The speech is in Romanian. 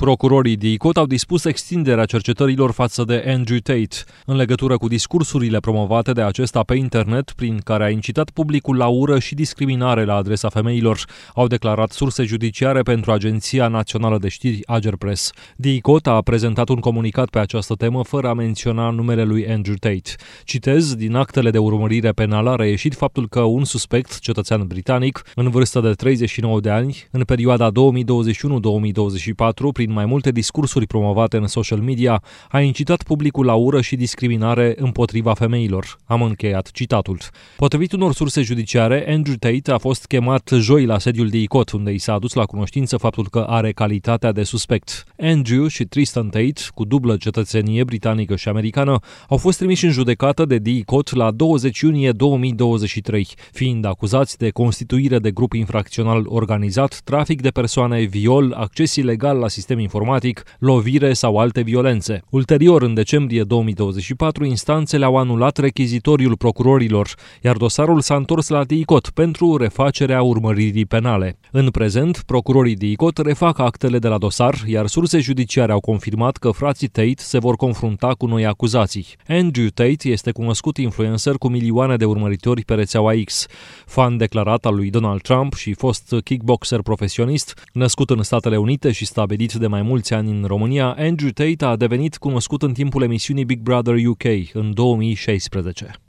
Procurorii DICOT au dispus extinderea cercetărilor față de Andrew Tate, în legătură cu discursurile promovate de acesta pe internet, prin care a incitat publicul la ură și discriminare la adresa femeilor, au declarat surse judiciare pentru Agenția Națională de Știri Agerpres. DICOT a prezentat un comunicat pe această temă fără a menționa numele lui Andrew Tate. Citez, din actele de urmărire penală a reieșit faptul că un suspect, cetățean britanic, în vârstă de 39 de ani, în perioada 2021-2024, prin mai multe discursuri promovate în social media, a incitat publicul la ură și discriminare împotriva femeilor. Am încheiat citatul. Potrivit unor surse judiciare, Andrew Tate a fost chemat joi la sediul DICOT, unde i s-a adus la cunoștință faptul că are calitatea de suspect. Andrew și Tristan Tate, cu dublă cetățenie britanică și americană, au fost trimiși în judecată de DICOT la 20 iunie 2023, fiind acuzați de constituire de grup infracțional organizat, trafic de persoane, viol, acces ilegal la sistem informatic, lovire sau alte violențe. Ulterior, în decembrie 2024, instanțele au anulat rechizitoriul procurorilor, iar dosarul s-a întors la DICOT pentru refacerea urmăririi penale. În prezent, procurorii DICOT refac actele de la dosar, iar surse judiciare au confirmat că frații Tate se vor confrunta cu noi acuzații. Andrew Tate este cunoscut influencer cu milioane de urmăritori pe rețeaua X, fan declarat al lui Donald Trump și fost kickboxer profesionist, născut în Statele Unite și stabilit de mai mulți ani în România. Andrew Tate a devenit cunoscut în timpul emisiunii Big Brother UK în 2016.